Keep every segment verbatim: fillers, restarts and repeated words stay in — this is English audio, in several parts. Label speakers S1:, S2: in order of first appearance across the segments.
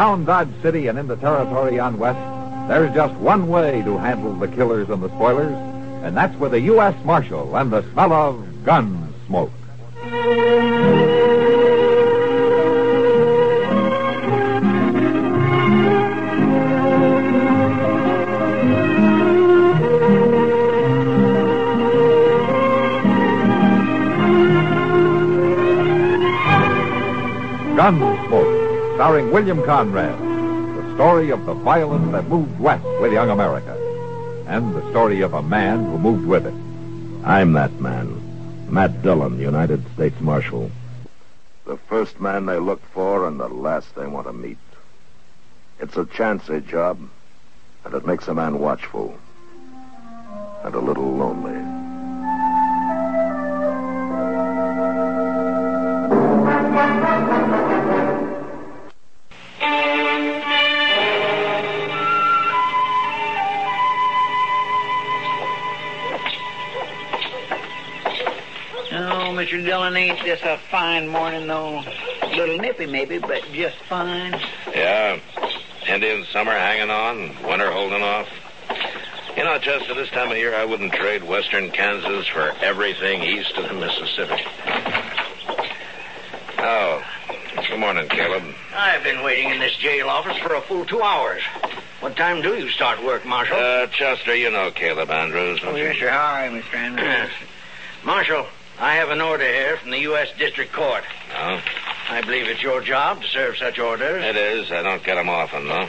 S1: around Dodge City and into territory on west, there's just one way to handle the killers and the spoilers, and that's with a U S Marshal and the smell of gun smoke. Gunsmoke, starring William Conrad, the story of the violence that moved west with young America, and the story of a man who moved with it.
S2: I'm that man, Matt Dillon, United States Marshal. The first man they look for and the last they want to meet. It's a chancy job, and it makes a man watchful and a little lonely.
S3: Mister Dillon, ain't this a fine morning, though? A little nippy, maybe, but just fine.
S4: Yeah. Indian summer hanging on, winter holding off. You know, Chester, this time of year I wouldn't trade western Kansas for everything east of the Mississippi. Oh, good morning, Caleb.
S3: I've been waiting in this jail office for a full two hours. What time do you start work, Marshal?
S4: Uh, Chester, you know Caleb Andrews.
S3: Oh, yes, sir. How are you, Mister Andrews? Marshal, I have an order here from the U S District Court.
S4: Oh?
S3: I believe it's your job to serve such orders.
S4: It is. I don't get them often, though.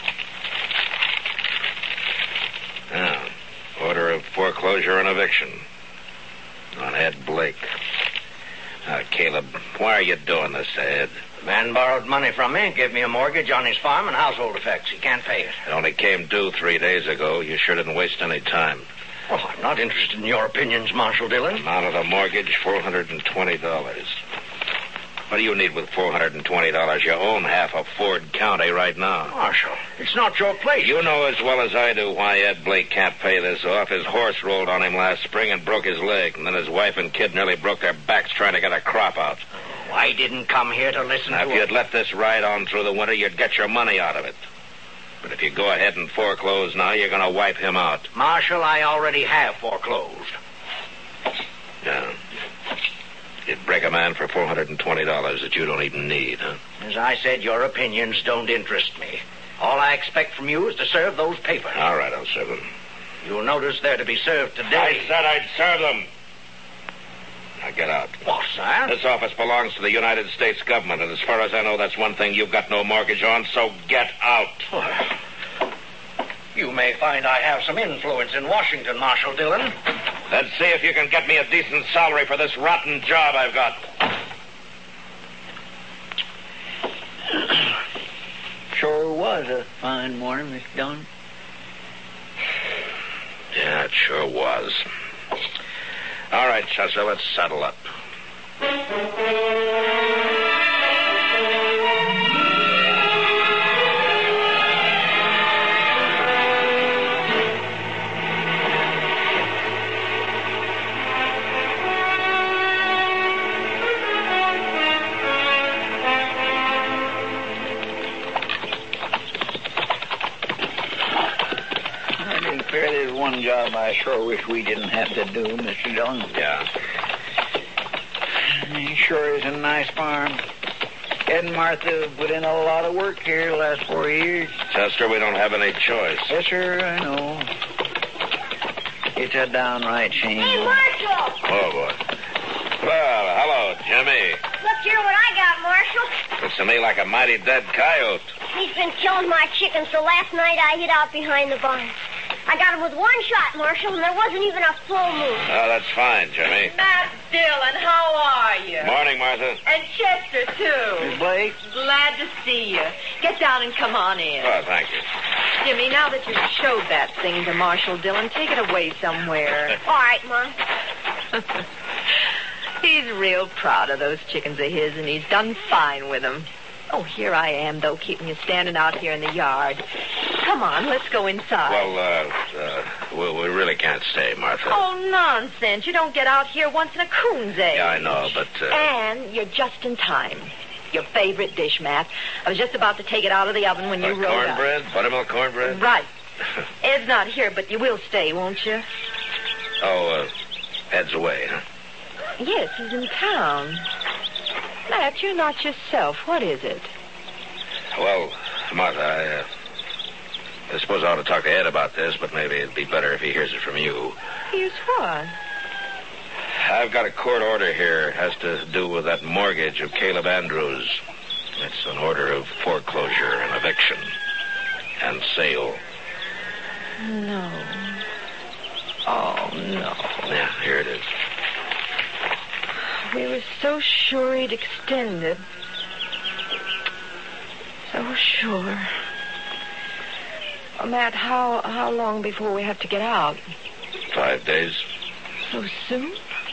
S4: Now, order of foreclosure and eviction on Ed Blake. Now, Caleb, why are you doing this to Ed?
S3: The man borrowed money from me and gave me a mortgage on his farm and household effects. He can't pay it.
S4: It only came due three days ago. You sure didn't waste any time.
S3: Oh, I'm not interested in your opinions, Marshal Dillon.
S4: Amount of the mortgage, four hundred twenty dollars. What do you need with four hundred twenty dollars? You own half of Ford County right now.
S3: Marshal, it's not your place.
S4: You know as well as I do why Ed Blake can't pay this off. His horse rolled on him last spring and broke his leg, and then his wife and kid nearly broke their backs trying to get a crop out.
S3: Oh, I didn't come here to listen
S4: now,
S3: to
S4: if you'd let this ride on through the winter, you'd get your money out of it. But if you go ahead and foreclose now, you're going to wipe him out.
S3: Marshal, I already have foreclosed.
S4: Yeah. You'd break a man for four hundred twenty dollars that you don't even need, huh?
S3: As I said, your opinions don't interest me. All I expect from you is to serve those papers.
S4: All right, I'll serve them.
S3: You'll notice they're to be served today.
S4: I said I'd serve them. Now get out.
S3: What, sir?
S4: This office belongs to the United States government, and as far as I know, that's one thing you've got no mortgage on, so get out.
S3: You may find I have some influence in Washington, Marshal Dillon.
S4: Let's see if you can get me a decent salary for this rotten job I've got.
S3: Sure was a fine morning, Mister Dillon.
S4: Yeah, it sure was. All right, Chester, let's settle up.
S3: There's one job I sure wish we didn't have to do, Mister Dillon.
S4: Yeah.
S3: It sure is a nice farm. Ed and Martha put in a lot of work here the last four years.
S4: Chester, we don't have any choice.
S3: Yes, sir, I know. It's a downright shame.
S5: Hey, Marshal!
S4: Oh, boy. Well, hello, Jimmy.
S5: Look here what I got, Marshal.
S4: Looks to me like a mighty dead coyote.
S5: He's been killing my chickens, so last night I hid out behind the barn. I got him with one shot, Marshal, and there wasn't even a full moon.
S4: Oh, that's fine, Jimmy.
S6: Matt Dillon, how are you?
S4: Morning, Martha.
S6: And Chester, too.
S3: Miss Blake?
S6: Glad to see you. Get down and come on in.
S4: Oh, thank you.
S6: Jimmy, now that you've showed that thing to Marshal Dillon, take it away somewhere.
S5: All right, Mom.
S6: He's real proud of those chickens of his, and he's done fine with them. Oh, here I am, though, keeping you standing out here in the yard. Come on, let's go inside.
S4: Well, uh, uh we, we really can't stay, Martha.
S6: Oh, nonsense. You don't get out here once in a coon's egg.
S4: Yeah, I know, but... Uh...
S6: And you're just in time. Your favorite dish, Matt. I was just about to take it out of the oven when you
S4: Uh,
S6: rolled up.
S4: cornbread? Buttermilk cornbread?
S6: Right. Ed's not here, but you will stay, won't you?
S4: Oh, uh, Ed's away, huh?
S6: Yes, he's in town. Matt, you're not yourself. What is it?
S4: Well, Martha, I, uh, I suppose I ought to talk to Ed about this, but maybe it'd be better if he hears it from you.
S6: Here's what?
S4: I've got a court order here. It has to do with that mortgage of Caleb Andrews. It's an order of foreclosure and eviction and sale.
S6: No. Oh, no.
S4: Yeah, here it is.
S6: We were so sure he'd extend it. So sure. Oh, Matt, how how long before we have to get out?
S4: Five days.
S6: So soon?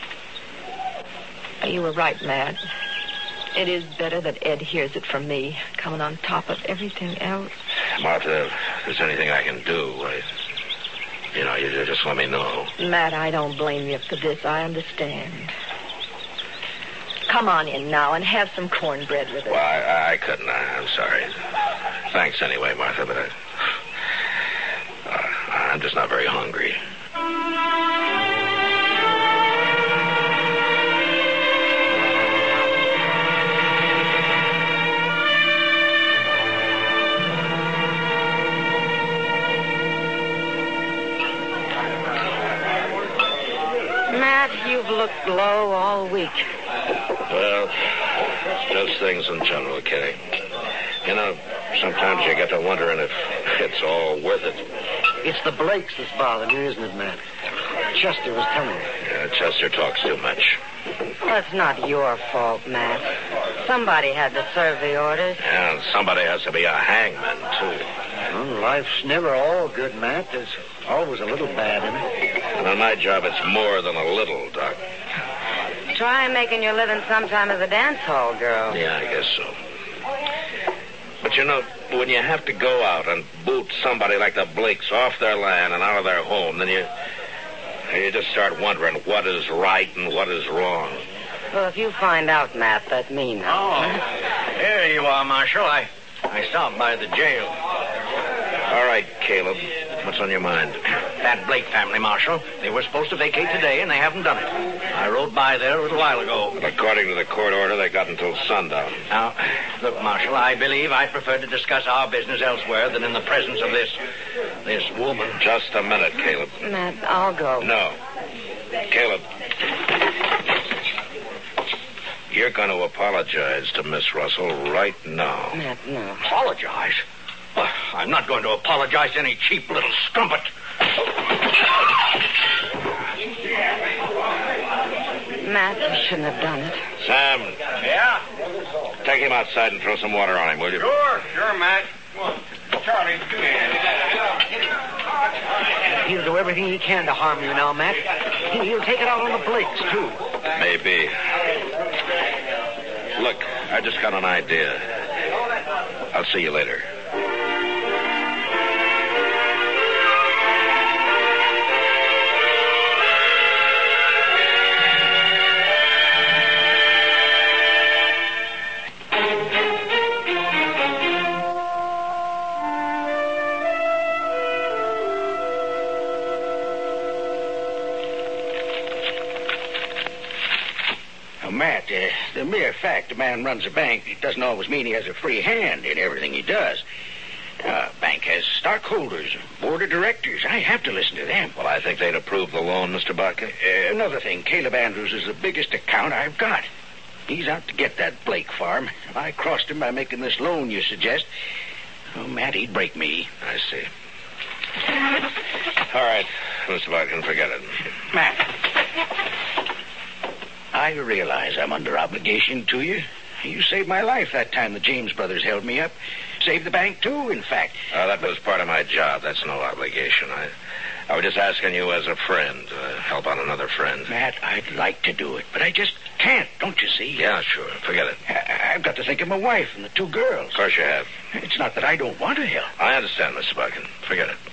S6: You were right, Matt. It is better that Ed hears it from me, coming on top of everything else.
S4: Martha, if there's anything I can do, I, you know, you just let me know.
S6: Matt, I don't blame you for this. I understand. Come on in now and have some cornbread with us.
S4: Well, I, I couldn't. I, I'm sorry. Thanks anyway, Martha, but I, uh, I'm just not very hungry.
S6: Matt, you've looked low all week.
S4: Well, just things in general, Kitty. You know, sometimes you get to wondering if it's all worth it.
S7: It's the Blakes that's bothering you, isn't it, Matt? Chester was telling me.
S4: Yeah, Chester talks too much.
S8: That's not your fault, Matt. Somebody had to serve the orders.
S4: And somebody has to be a hangman, too.
S7: Well, life's never all good, Matt. There's always a little bad in it.
S4: And on my job, it's more than a little, Doc.
S8: Try making your living sometime as a dance hall girl.
S4: Yeah, I guess so. But, you know, when you have to go out and boot somebody like the Blakes off their land and out of their home, then you... You just start wondering what is right and what is wrong.
S8: Well, if you find out, Matt, that means...
S7: Oh, here you are, Marshal. I, I stopped by the jail.
S4: All right, Caleb. What's on your mind?
S7: That Blake family, Marshal. They were supposed to vacate today, and they haven't done it. I rode by there a little while ago.
S4: But according to the court order, they got until sundown.
S7: Now, look, Marshal, I believe I'd prefer to discuss our business elsewhere than in the presence of this... this woman.
S4: Just a minute, Caleb.
S8: Matt, I'll go.
S4: No. Caleb. You're going to apologize to Miss Russell right now.
S8: Matt, no.
S7: Apologize? Well, I'm not going to apologize to any cheap little strumpet.
S8: Matt, you shouldn't have done it.
S4: Sam.
S7: Yeah?
S4: Take him outside and throw some water on him, will you?
S7: Sure, sure, Matt. Charlie, he'll do everything he can to harm you now, Matt. He'll take it out on the Blakes, too.
S4: Maybe. Look, I just got an idea. I'll see you later.
S7: Matt, uh, the mere fact a man runs a bank doesn't always mean he has a free hand in everything he does. Uh, bank has stockholders, board of directors. I have to listen to them.
S4: Well, I think they'd approve the loan, Mister Barker.
S7: Uh, another thing, Caleb Andrews is the biggest account I've got. He's out to get that Blake farm. If I crossed him by making this loan you suggest, oh, Matt, he'd break me.
S4: I see. All right, Mister Barker, forget it.
S7: Matt, I realize I'm under obligation to you. You saved my life that time the James brothers held me up. Saved the bank, too, in fact.
S4: Uh, that was part of my job. That's no obligation. I, I was just asking you as a friend to uh, help out another friend.
S7: Matt, I'd like to do it, but I just can't, don't you see?
S4: Yeah, sure. Forget it.
S7: I, I've got to think of my wife and the two girls.
S4: Of course you have.
S7: It's not that I don't want to help.
S4: I understand, Mister Barker. Forget it.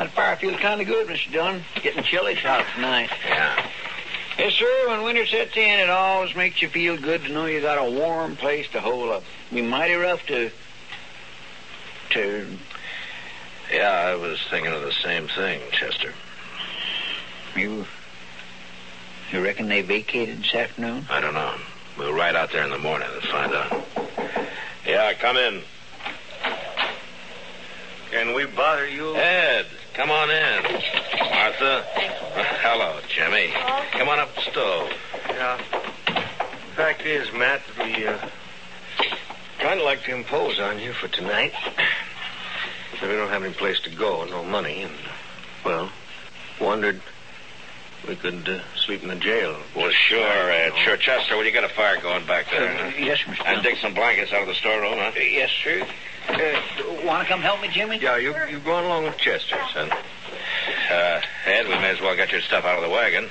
S3: That fire feels kind of good, Mister Dillon. Getting chilly out tonight.
S4: Yeah.
S3: Yes, sir. When winter sets in, it always makes you feel good to know you got a warm place to hole up. Be mighty rough to... to...
S4: Yeah, I was thinking of the same thing, Chester.
S3: You... You reckon they vacated this afternoon?
S4: I don't know. We'll ride out there in the morning and find out. Yeah, come in.
S9: Can we bother you?
S4: Ed, come on in. Martha. Uh, hello, Jimmy. Come on up the stove.
S9: Yeah. Fact is, Matt, we uh, kind of like to impose on you for tonight. So we don't have any place to go, no money, and, well, wondered we could uh, sleep in the jail.
S4: Well, sure, Ed. Sure. Chester, will you get a fire going back there?
S3: Uh,
S4: huh?
S3: yes, Mister
S4: And dig some blankets out of the storeroom, huh?
S3: Uh, yes, sir. Uh, Want to come help me, Jimmy?
S9: Yeah, you you going along with Chester, son.
S4: Uh, Ed, we may as well get your stuff out of the wagon.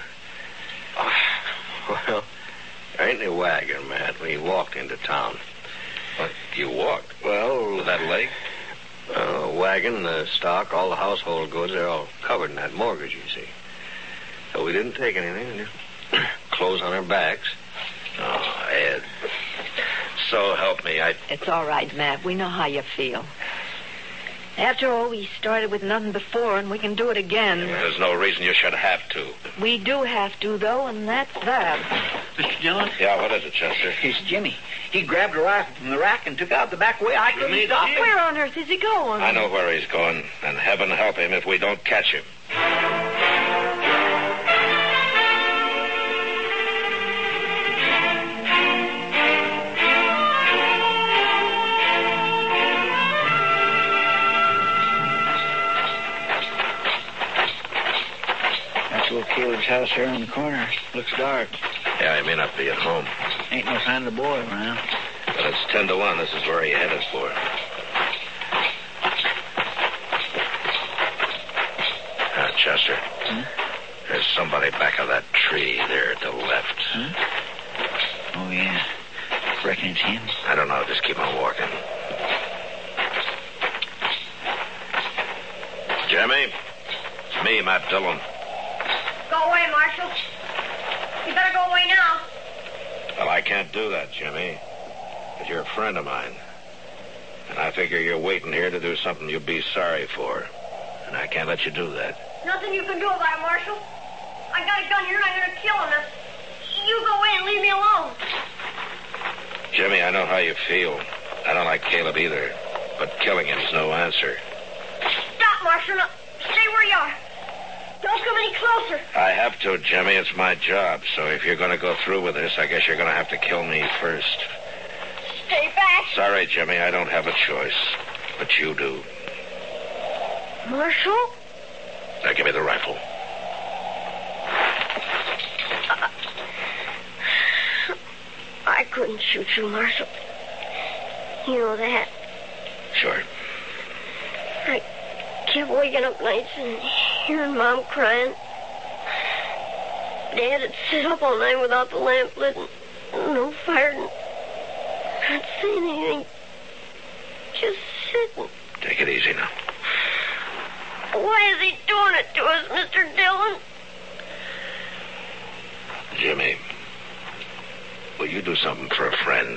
S9: Well, there ain't any wagon, Matt. We walked into town.
S4: What? You walked?
S9: Well,
S4: With that lake?
S9: Uh, wagon, the stock, all the household goods, they're all covered in that mortgage, you see. So we didn't take anything, just clothes on our backs.
S4: Oh, Ed. So help me, I...
S6: It's all right, Matt. We know how you feel. After all, we started with nothing before, and we can do it again.
S4: There's no reason you should have to.
S6: We do have to, though, and that's that.
S3: Mister Dillon?
S4: Yeah, what is it, Chester?
S3: It's Jimmy. He grabbed a rifle from the rack and took out the back way. I couldn't stop him.
S6: Where on earth is he going?
S4: I know where he's going, and heaven help him if we don't catch him.
S3: Caleb's house here on the corner. Looks dark.
S4: Yeah, he may not be at home.
S3: Ain't no sign of the boy around.
S4: But it's ten to one. This is where he headed for. Ah, Chester.
S3: Hmm?
S4: There's somebody back of that tree there to the left.
S3: Huh? Oh, yeah. Reckon it's him.
S4: I don't know. Just keep on walking. Jimmy? It's me, Matt Dillon.
S5: Go away, Marshal. You better go away now.
S4: Well, I can't do that, Jimmy. But you're a friend of mine. And I figure you're waiting here to do something you'll be sorry for. And I can't let you do that.
S5: Nothing you can do about it, Marshal. I got a gun here and I'm going to kill him. Now, you go away and leave me alone.
S4: Jimmy, I know how you feel. I don't like Caleb either. But killing him's no answer.
S5: Stop, Marshal. Now, stay where you are. Don't come any closer.
S4: I have to, Jimmy. It's my job. So if you're going to go through with this, I guess you're going to have to kill me first.
S5: Stay back.
S4: Sorry, Jimmy. I don't have a choice. But you do.
S5: Marshal?
S4: Now, give me the rifle.
S5: Uh, I couldn't shoot you, Marshal. You know that.
S4: Sure.
S5: I kept waking up nights and hearing Mom crying. Dad had sit up all night without the lamp lit and no fire and not saying anything. Just sitting.
S4: Take it easy now.
S5: Why is he doing it to us, Mister Dillon?
S4: Jimmy, will you do something for a friend?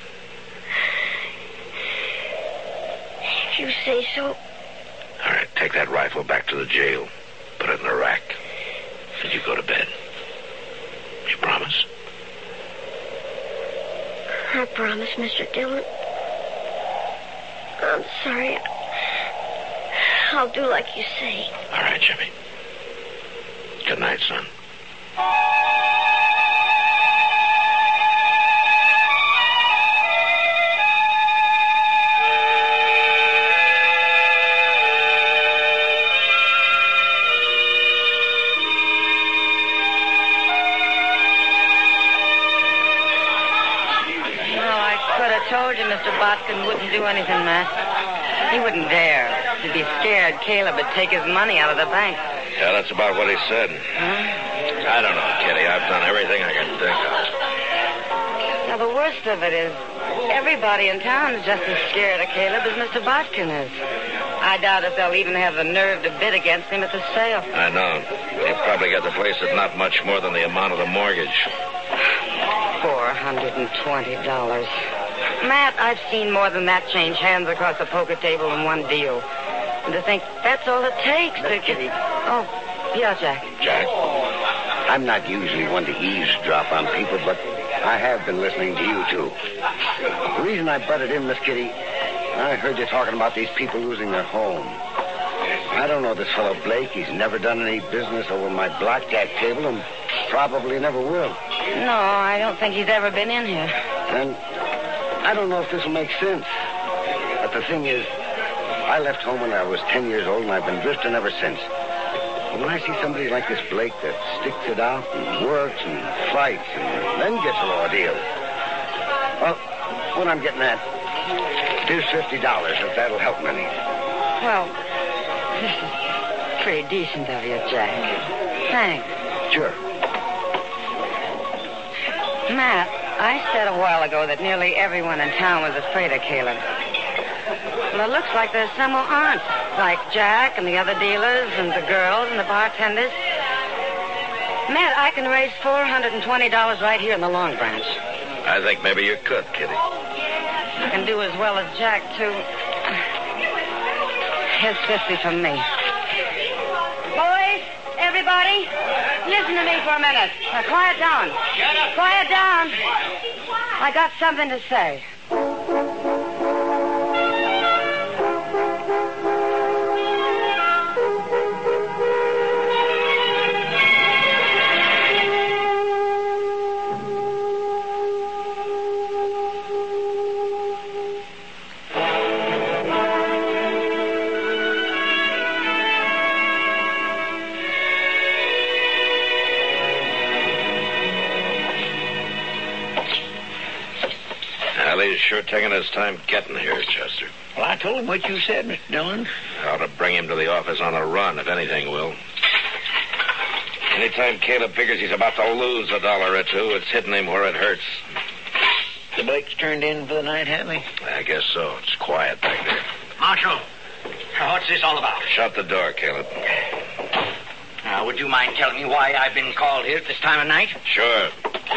S5: If you say so.
S4: All right, take that rifle back to the jail. Put it in the rack. And you go to bed. You promise?
S5: I promise, Mister Dillon. I'm sorry. I'll do like you say.
S4: All right, Jimmy. Good night, son.
S8: Told you Mister Botkin wouldn't do anything, Matt. He wouldn't dare. He'd be scared Caleb would take his money out of the bank.
S4: Yeah, that's about what he said.
S8: Huh?
S4: I don't know, Kitty. I've done everything I can think of.
S8: Now, the worst of it is everybody in town is just as scared of Caleb as Mister Botkin is. I doubt if they'll even have the nerve to bid against him at the sale.
S4: I know. He'll probably get the place at not much more than the amount of the mortgage.
S8: four hundred twenty dollars. Matt, I've seen more than that change hands across a poker table in one deal. And to think that's all it takes to get... Oh, yeah, Jack.
S7: Jack? I'm not usually one to eavesdrop on people, but I have been listening to you, too. The reason I butted in, Miss Kitty, I heard you talking about these people losing their home. I don't know this fellow Blake. He's never done any business over my blackjack table and probably never will.
S8: No, I don't think he's ever been in here.
S7: And I don't know if this will make sense. But the thing is, I left home when I was ten years old, and I've been drifting ever since. But when I see somebody like this Blake that sticks it out and works and fights and then gets a raw deal, well, what I'm getting at, here's fifty dollars, if that'll help me.
S8: Well, this is pretty decent of you, Jack. Thanks.
S7: Sure.
S8: Matt, I said a while ago that nearly everyone in town was afraid of Caleb. Well, it looks like there's some who aren't, like Jack and the other dealers and the girls and the bartenders. Matt, I can raise four hundred twenty dollars right here in the Long Branch.
S4: I think maybe you could, Kitty.
S8: I can do as well as Jack, too. Here's fifty from me. Boys, everybody, listen to me for a minute. Now, quiet down. Quiet down. I got something to say.
S4: He's sure taking his time getting here, Chester.
S3: Well, I told him what you said, Mister Dillon.
S4: Ought to bring him to the office on a run, if anything will. Anytime Caleb figures he's about to lose a dollar or two, it's hitting him where it hurts.
S3: The Blakes turned in for the night, have they?
S4: I guess so. It's quiet back there.
S7: Marshal, what's this all about?
S4: Shut the door, Caleb.
S7: Now, would you mind telling me why I've been called here at this time of night?
S4: Sure.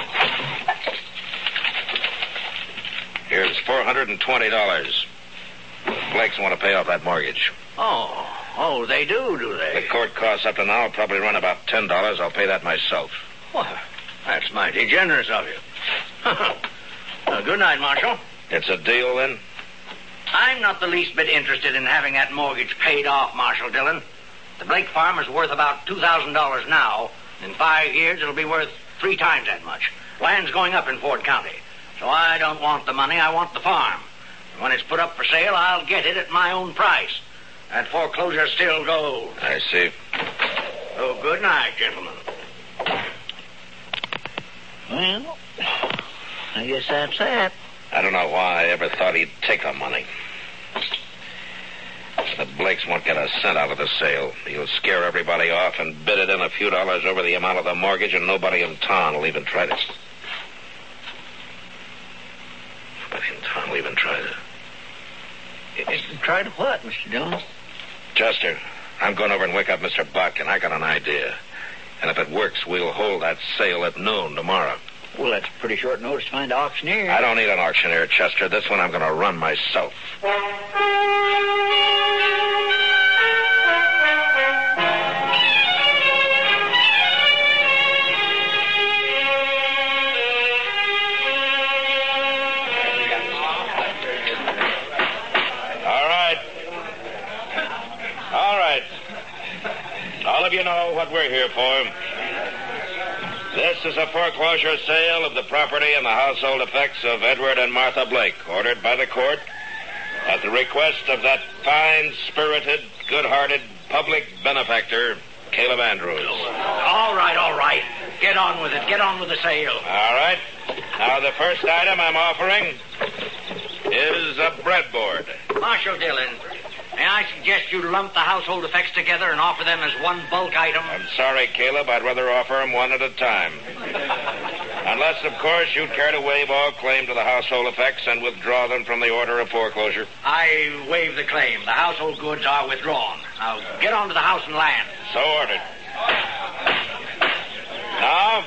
S4: Here's four hundred twenty dollars. Blakes want to pay off that mortgage.
S7: Oh, oh, they do, do they?
S4: The court costs up to now will probably run about ten dollars. I'll pay that myself.
S7: Well, that's mighty generous of you. Well, good night, Marshal.
S4: It's a deal, then?
S7: I'm not the least bit interested in having that mortgage paid off, Marshal Dillon. The Blake farm is worth about two thousand dollars now. In five years, it'll be worth three times that much. Land's going up in Ford County. So I don't want the money, I want the farm. When it's put up for sale, I'll get it at my own price. That foreclosure still goes.
S4: I see.
S7: Oh, good night, gentlemen.
S3: Well, I guess that's that.
S4: I don't know why I ever thought he'd take the money. The Blakes won't get a cent out of the sale. He'll scare everybody off and bid it in a few dollars over the amount of the mortgage, and nobody in town will even try to... Nobody in town will even try to...
S3: Try to what, Mister Dillon?
S4: Chester, I'm going over and wake up Mister Buck, and I got an idea. And if it works, we'll hold that sale at noon tomorrow.
S3: Well, that's pretty short notice to find an auctioneer.
S4: I don't need an auctioneer, Chester. This one I'm going to run myself. All of you know what we're here for. This is a foreclosure sale of the property and the household effects of Edward and Martha Blake, ordered by the court at the request of that fine-spirited, good-hearted public benefactor, Caleb Andrews.
S7: All right, all right. Get on with it. Get on with the sale.
S4: All right. Now, the first item I'm offering is a breadboard.
S7: Marshal Dillon, may I suggest you lump the household effects together and offer them as one bulk item?
S4: I'm sorry, Caleb. I'd rather offer them one at a time. Unless, of course, you'd care to waive all claim to the household effects and withdraw them from the order of foreclosure.
S3: I waive the claim. The household goods are withdrawn. Now, get on to the house and land.
S4: So ordered. Now,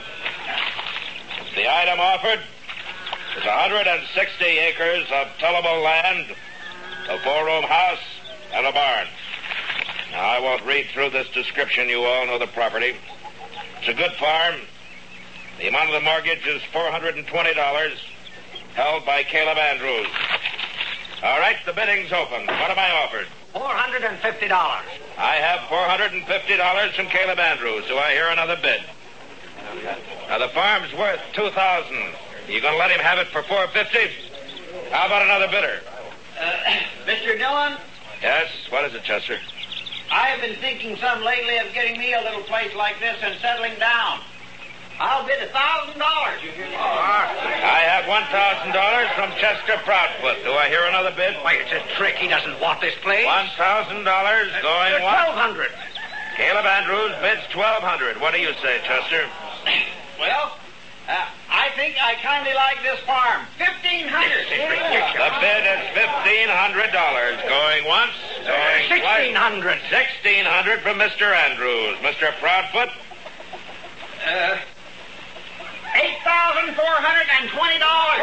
S4: the item offered is one hundred sixty acres of tillable land, a four-room house, and a barn. Now, I won't read through this description. You all know the property. It's a good farm. The amount of the mortgage is four hundred twenty dollars, held by Caleb Andrews. All right, the bidding's open. What am I offered?
S3: four hundred fifty dollars.
S4: I have four hundred fifty dollars from Caleb Andrews. Do I hear another bid? Now, the farm's worth two thousand dollars. You going to let him have it for four hundred fifty dollars? How about another bidder?
S3: Uh, Mister Dillon?
S4: Yes, what is it, Chester?
S3: I have been thinking some lately of getting me a little place like this and settling down. I'll bid a thousand dollars.
S4: I have one thousand dollars from Chester Proudfoot. Do I hear another bid?
S3: Why, it's a trick. He doesn't want this place.
S4: One thousand dollars going
S3: uh, Twelve hundred.
S4: Caleb Andrews bids twelve hundred. What do you say, Chester?
S3: Well, uh, I think I kindly like this farm. Fifteen hundred.
S4: Yeah. The bid is fifteen hundred dollars. Going once, going twice.
S3: Sixteen hundred.
S4: Sixteen hundred from Mister Andrews. Mister Proudfoot.
S3: Uh. Eight thousand four hundred and twenty dollars.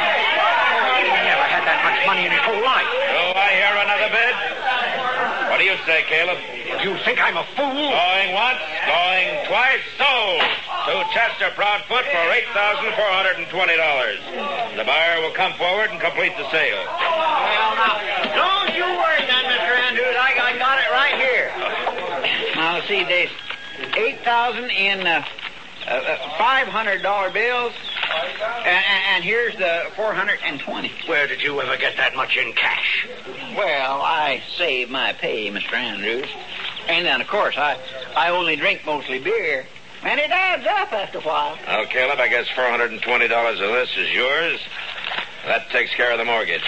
S3: He never had that much money in his whole life.
S4: Do I hear another bid? What do you say, Caleb?
S3: You think I'm a fool?
S4: Going once, going twice, sold to Chester Proudfoot for eight thousand four hundred and twenty dollars. The buyer will come forward and complete the sale.
S3: Well, now, don't you worry, then, Mister Andrews. I, I got it right here. Now, see, there's eight thousand in. Uh, Uh, uh, five hundred dollar bills, and, and here's the four hundred twenty.
S9: Where did you ever get that much in cash?
S3: Well, I save my pay, Mister Andrews. And then, of course, I, I only drink mostly beer. And it adds up after a while.
S4: Well, Caleb, I guess four hundred twenty dollars of this is yours. That takes care of the mortgage.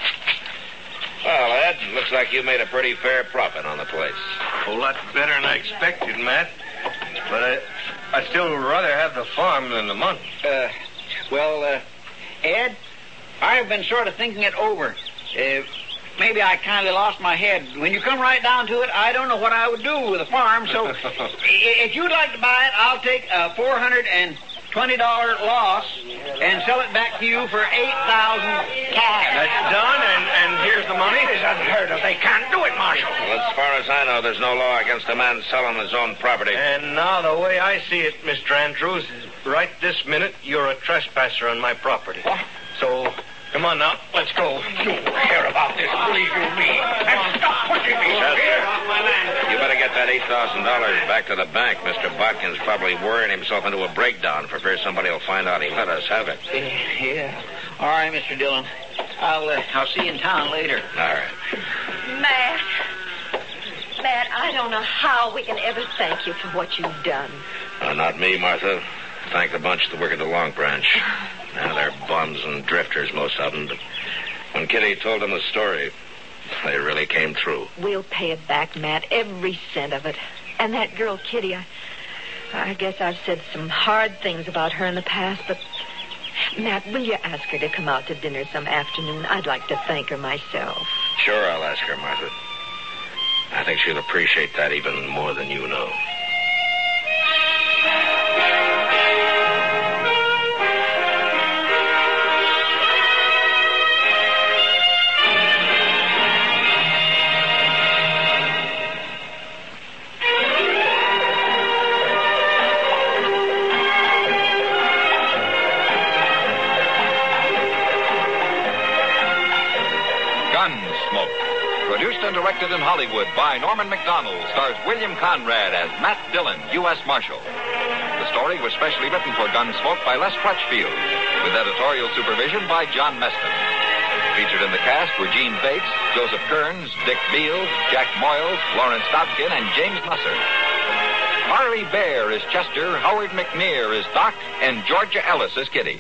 S4: Well, Ed, looks like you made a pretty fair profit on the place.
S9: A whole lot better than I expected, Matt. But I... I'd still rather have the farm than the money.
S3: Uh, well, uh, Ed, I've been sort of thinking it over. Uh, maybe I kind of lost my head. When you come right down to it, I don't know what I would do with a farm. So, if you'd like to buy it, I'll take a four hundred twenty dollars loss and sell it back to you for eight thousand dollars cash.
S9: That's done, and, and here's the money.
S3: It's unheard of. They can't do it, Marshal.
S4: Well, as far as I know, there's no law against a man selling his own property.
S9: And now the way I see it, Mister Andrews, is right this minute, you're a trespasser on my property.
S3: What?
S9: So, come on now, let's go.
S3: You hear about this, believe you me. And stop pushing me.
S4: Chester, you better get that eight thousand dollars back to the bank. Mister Bodkin's probably worrying himself into a breakdown for fear somebody will find out he let us have it.
S3: Yeah, yeah. All right, Mister Dillon. I'll, uh, I'll see you in town later.
S4: All right.
S6: Matt. Matt, I don't know how we can ever thank you for what you've done.
S4: Uh, not me, Martha. Thank the bunch that work at the Long Branch. Now, they're bums and drifters, most of them. But when Kitty told them the story, they really came through.
S6: We'll pay it back, Matt, every cent of it. And that girl, Kitty, I, I guess I've said some hard things about her in the past, but... Matt, will you ask her to come out to dinner some afternoon? I'd like to thank her myself.
S4: Sure, I'll ask her, Martha. I think she'll appreciate that even more than you know.
S1: Produced and directed in Hollywood by Norman Macdonald, stars William Conrad as Matt Dillon, U S Marshal. The story was specially written for Gunsmoke by Les Crutchfield, with editorial supervision by John Meston. Featured in the cast were Gene Bates, Joseph Kearns, Dick Beals, Jack Moyles, Lawrence Dobkin, and James Musser. Harley Bear is Chester, Howard McNear is Doc, and Georgia Ellis is Kitty.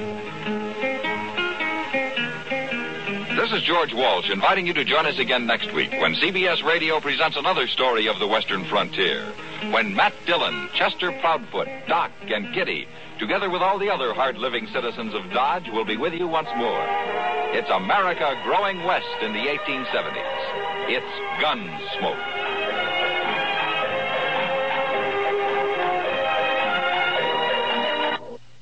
S1: This is George Walsh inviting you to join us again next week when C B S Radio presents another story of the Western frontier. when Matt Dillon, Chester Proudfoot, Doc, and Kitty, together with all the other hard-living citizens of Dodge, will be with you once more. It's America growing west in the eighteen seventies. It's Gunsmoke.